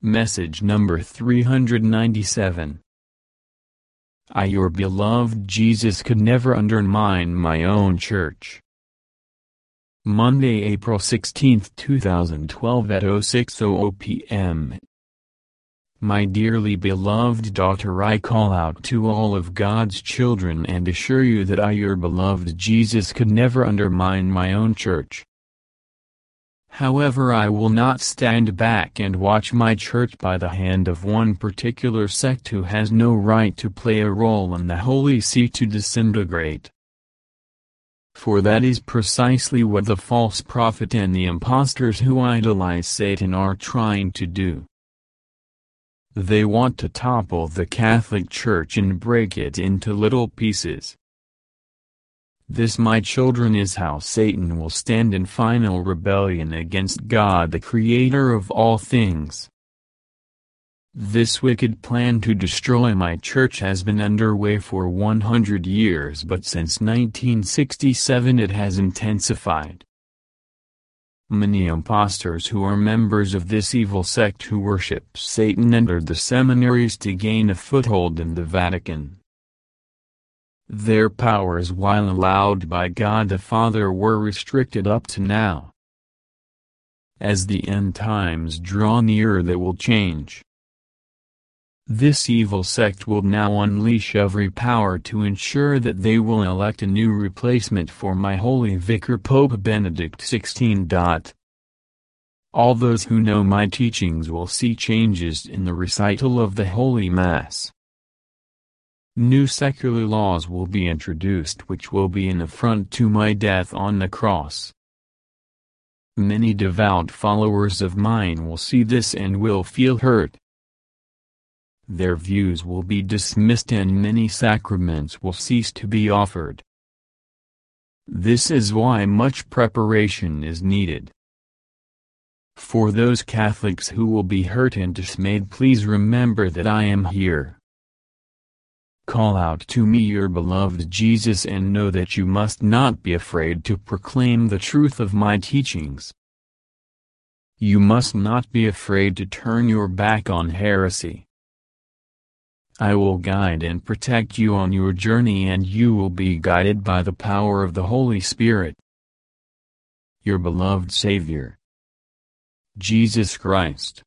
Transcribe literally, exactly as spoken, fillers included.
Message number three hundred ninety-seven. I, your beloved Jesus, could never undermine my own church. Monday, April sixteenth, two thousand twelve at oh six hundred p m My dearly beloved daughter, I call out to all of God's children and assure you that I, your beloved Jesus, could never undermine my own church. However, I will not stand back and watch my church by the hand of one particular sect who has no right to play a role in the Holy See to disintegrate. For that is precisely what the false prophet and the impostors who idolize Satan are trying to do. They want to topple the Catholic Church and break it into little pieces. This, my children, is how Satan will stand in final rebellion against God, the Creator of all things. This wicked plan to destroy my church has been underway for one hundred years, but since nineteen sixty-seven it has intensified. Many impostors who are members of this evil sect who worship Satan entered the seminaries to gain a foothold in the Vatican. Their powers, while allowed by God the Father, were restricted up to now. As the end times draw nearer, that will change. This evil sect will now unleash every power to ensure that they will elect a new replacement for my holy vicar, Pope Benedict the sixteenth. All those who know my teachings will see changes in the recital of the Holy Mass. New secular laws will be introduced which will be an affront to my death on the cross. Many devout followers of mine will see this and will feel hurt. Their views will be dismissed and many sacraments will cease to be offered. This is why much preparation is needed. For those Catholics who will be hurt and dismayed, please remember that I am here. Call out to me, your beloved Jesus, and know that you must not be afraid to proclaim the truth of my teachings. You must not be afraid to turn your back on heresy. I will guide and protect you on your journey, and you will be guided by the power of the Holy Spirit. Your beloved Savior, Jesus Christ.